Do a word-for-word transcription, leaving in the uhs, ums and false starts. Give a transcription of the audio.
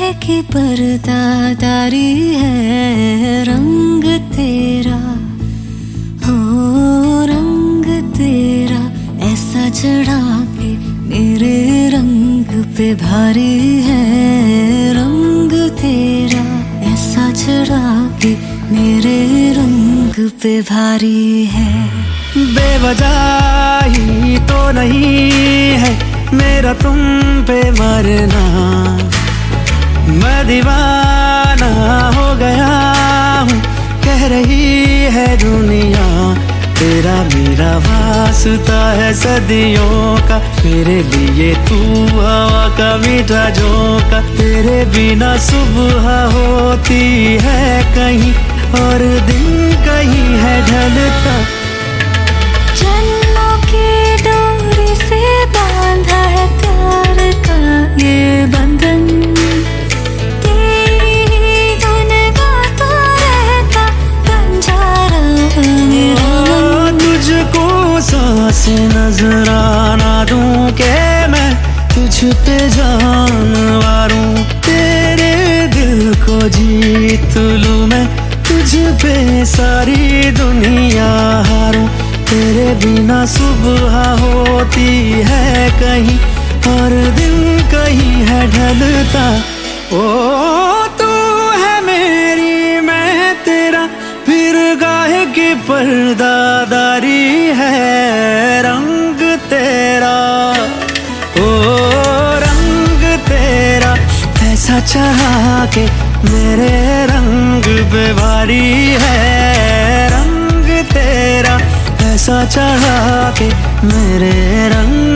की पर्दादारी है, रंग तेरा हो रंग तेरा ऐसा चढ़ा के मेरे रंग पे भारी है, रंग तेरा ऐसा चढ़ा के मेरे रंग पे भारी है। बेवजह ही तो नहीं है मेरा तुम पे मरना, मैं दीवाना हो गया हूँ कह रही है दुनिया, तेरा मेरा वास्ता है सदियों का, मेरे लिए तू हवा का मीठा झोंका, तेरे बिना सुबह होती है कहीं और दिन कहीं है ढलता। जन्मों की डोरी से बांधा है प्यार का ये बंधन, तेरी ही धुन गाता रहता बंजारा मेरा मन। तुझको सांस नजराना दूं के मैं तुझ पे जान वारूं, तेरे दिल को जीत लूं मैं तुझ पे सारी दुनिया हारूं, तेरे बिना सुबह होती है कहीं और दिन कहीं है ढलता। ओ तू है मेरी मैं तेरा फिर गाहे की पर्दादारी है, रंग तेरा ओ रंग तेरा ऐसा चढ़ा के मेरे रंग पे भारी है, रंग तेरा ऐसा चढ़ा के मेरे रंग